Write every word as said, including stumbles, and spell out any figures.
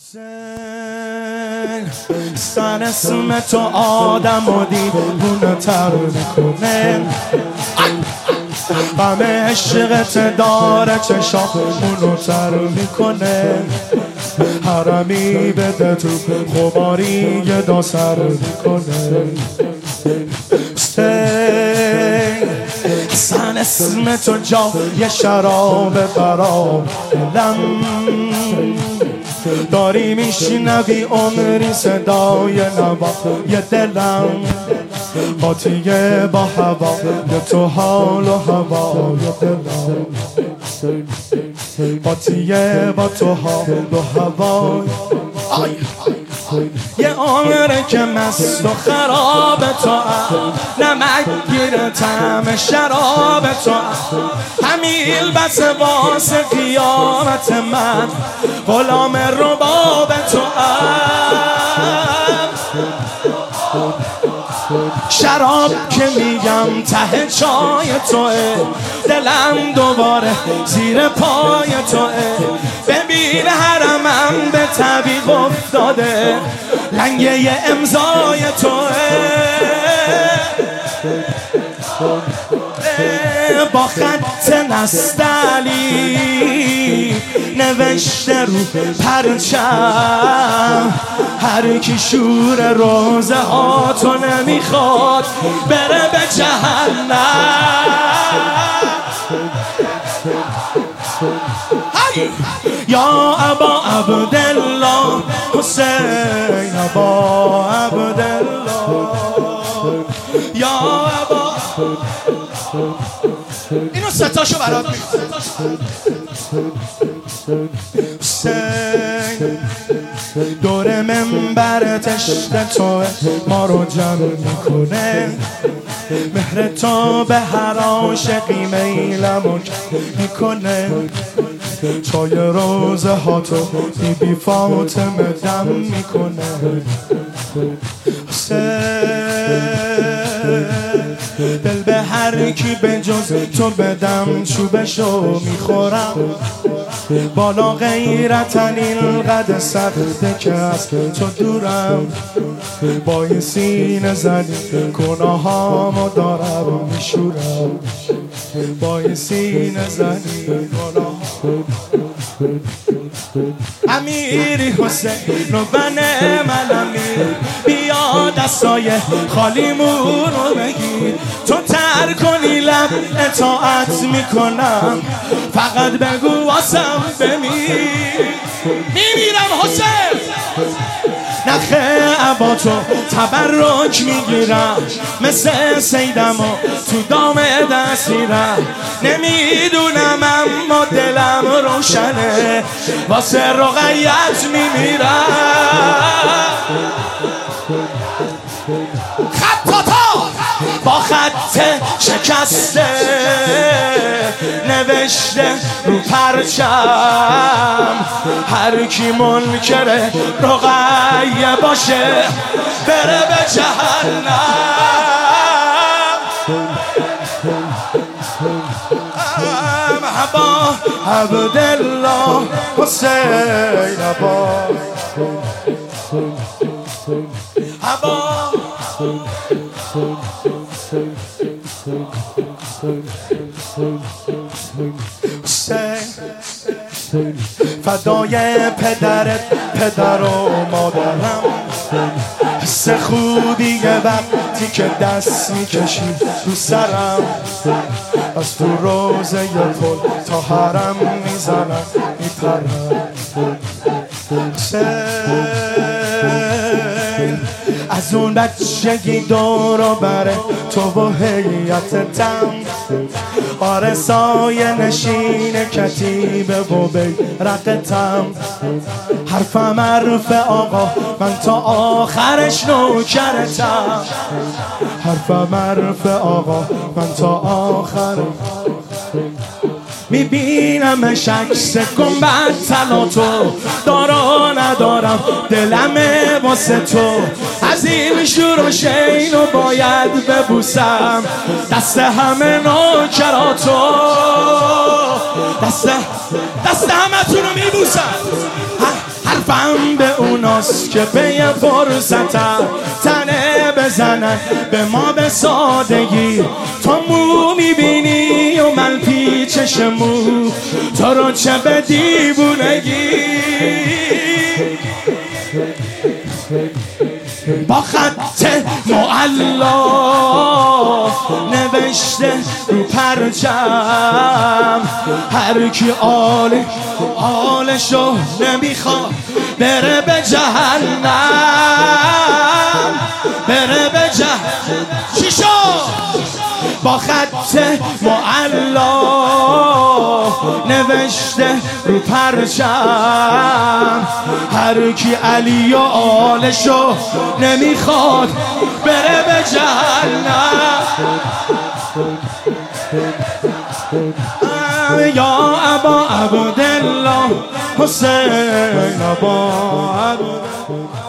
سن اسم تو آدم و دیوونه تر میکنه، غم عشقت داره چشامونو تر میکنه، حرمی بده تو خماری گدا سر میکنه. سن اسم تو جا یه شراب برام دلم، داری میشنوی عمری صدای نوای دلم، قاطیه با هوا یه تو حال و هوای دلم، قاطیه با تو حال و هوای. یه عمره که مست و خراب تو هم، نمک گیر طعم شراب تو هم، همیل بس واسه قیامت من، غلام رباب تو هم. شراب که میگم ته چای توه، دلم دوباره زیر پای توه، ببین حرمم به طبیق افتاده، لنگه امضای توه، با خط نستعلی نوشته رو پرچم، هر کی شور روزه ها تو نمیخواد بره به جهنم. یا ابا عبدالله حسین، ابا عبدالله، یا ابا. اینو ستاشو برات میگم. حسین دور منبر تشت تو ما رو جمع میکنه، مهر تو به هر عاشقی میلمو میکنه، چای روزه ها تو بی بی فاطمه دم میکنه. دل به هر کی به جز تو بدم چوبشو میخورم، بالا غیرتن اینقدر سخته که از تو دورم، با این سینه زدی گناهامو دارم میشورم، با این سینه زدی گناهامو. امیری حسین و بنه من امیر، بیا دستای خالیمون رو بگیر، تو تر کنی لب اطاعت میکنم، فقط بگو واسم بمیر. میمیرم حسین، نخه عبا تو تبرک میگیرم، مثل سیدم و تو دام دستیرم، نمیدونم اما دلم روشنه، واسه رقیت میمیرم. خطاتا با خط شکسته نوشته رو پرچم، هر کی منکره رقیه باشه بره به جهنم. ابا عبدالله حسین، ابا ابا فدای پدرت پدر و مادرم، حس خوبی وقتی که دست میکشی رو سرم، از تو روزه پل تا حرم میزنم میپرم. از اون بچگی دور و بره تو و هیئتتم، آره سایه نشین کتیبه و بیرقتم، حرفم حرف آقا من تا آخرش نوکرتم، حرفم حرف آقا من تا آخر. میبینم شکس گنبد طلا تو، دارا ندارم دلم واسه تو، از این شور و شینو باید ببوسم، دست همه نوکراتو، دست دست همه تو رو میبوسم، حرف بم به اوناست که به یه فرصت تنه بزنن به ما به سادگی. تو مو میبینی و من پیچش مو، تو رو چه به دیوونگی. با خط معلا نوشته رو پرچم هر کی آل آلشو نمیخواد بره به جهنم، بره به جهنم. چی شد؟ با خط معلا نوشته رو پرچم هر کی علی و آلشو نمیخواد بره به جهنم. یا ابا عبدالله حسین ابا عبدالله